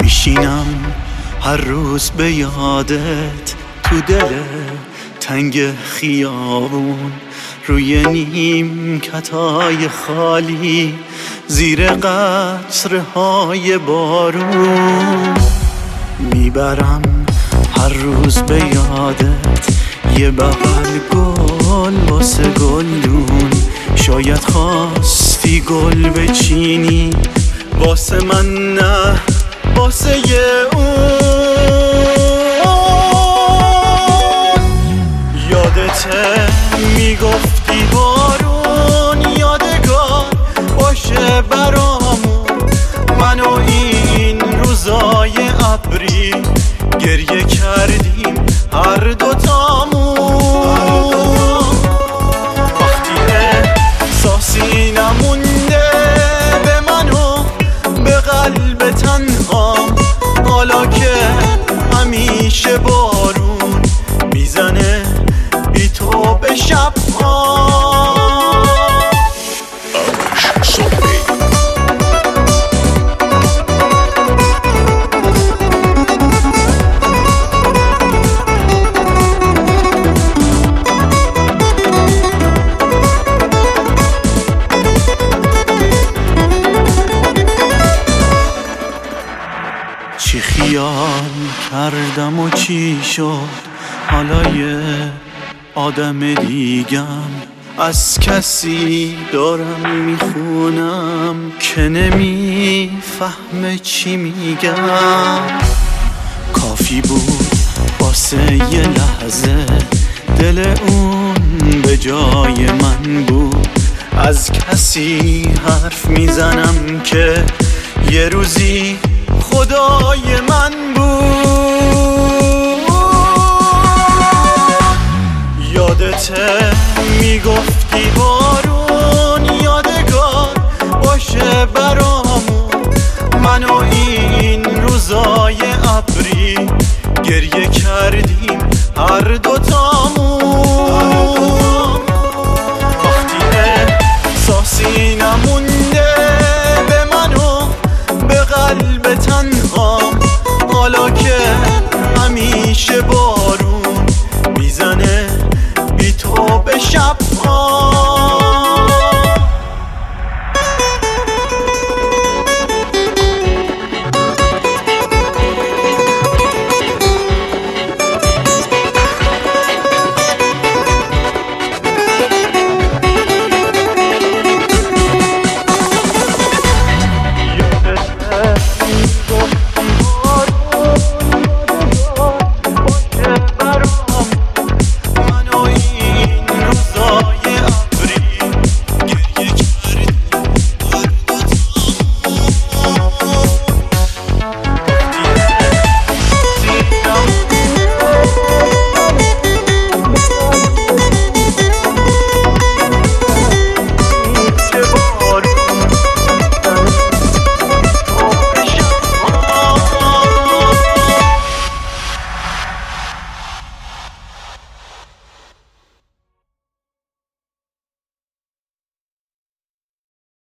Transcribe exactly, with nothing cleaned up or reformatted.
میشینم هر روز به یادت تو دل تنگ خیابون، روی نیمکتای خالی زیر قطرهای بارون. میبرم هر روز به یادت یه بغل گل واسه گلدون. شاید خواستی گل بچینی واسه من، نه واسه اون. یادته میگفتی بارون یادگار باشه برامون، من و این روزای ابری گریه کردیم هر دوتامون. وقتی احساسی نمونده به من و به قلب تنهام، حالا که همیشه بارون میزنه بی تو به شب ها. چی خیال کردم و چی شد، حالا یه آدم دیگم. از کسی دارم میخونم که نمیفهمه چی میگم. کافی بود واسه یه لحظه دل اون به جای من بود. از کسی حرف میزنم که یه روزی خدای من بود. یادته میگفتی بارون یادگار باشه برامون، من و این روزای ابری گریه کردیم هر دوتامون. وقتی احساسی نمونده به من و به قلب تنهام، حالا که همیشه بارون میزنه بی تو به شب